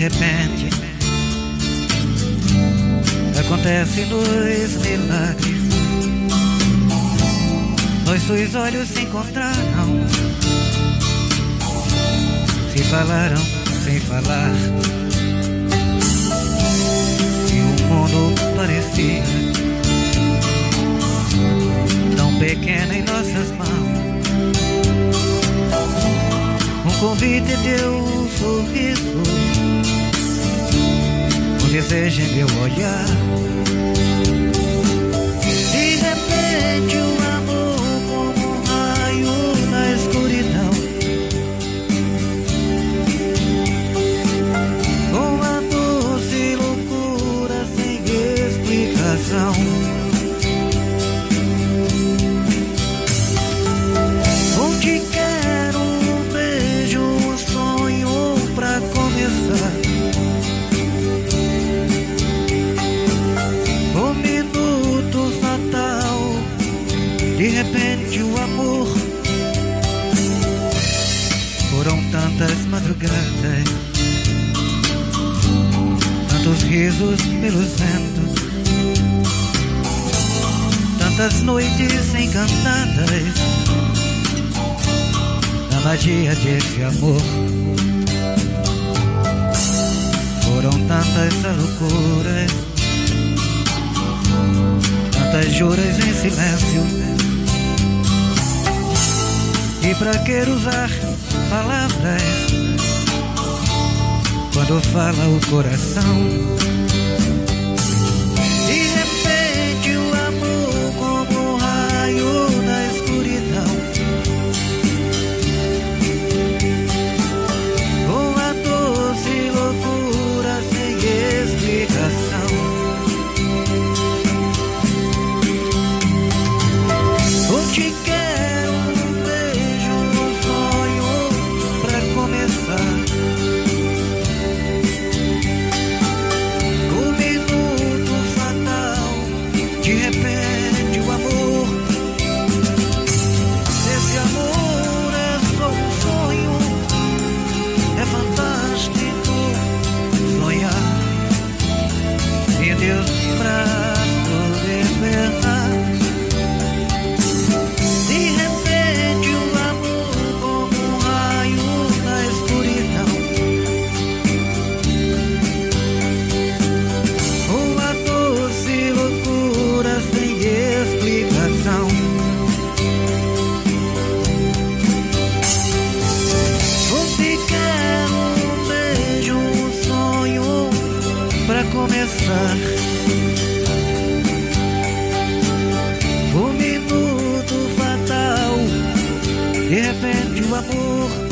repente acontecem dois milagres. Nossos olhos se encontraram, se falaram sem falar, e o mundo parecia tão pequeno em nossas mãos. Um convite deu um sorriso, um desejo em meu olhar. De repente o amor como um raio na escuridão, uma doce loucura sem explicação. Onde quero um beijo, um sonho pra começar. Um minuto fatal, de repente o amor. Foram tantas madrugadas, tantos risos pelos ventos, tantas noites encantadas na magia desse amor. Foram tantas loucuras, tantas juras em silêncio. E pra que usar palavras quando fala o coração? De repente o amor como um raio na escuridão, uma doce loucura sem explicação. Onde quero um beijo, um sonho pra começar. Um minuto fatal, de repente o amor. Esse amor é só um sonho, é fantástico sonhar. Meu Deus, pra poder berrar. De repente o amor como um raio na escuridão, uma doce loucura sem explicação. Onde quero um beijo, um sonho pra começar. Um minuto fatal, de repente o amor.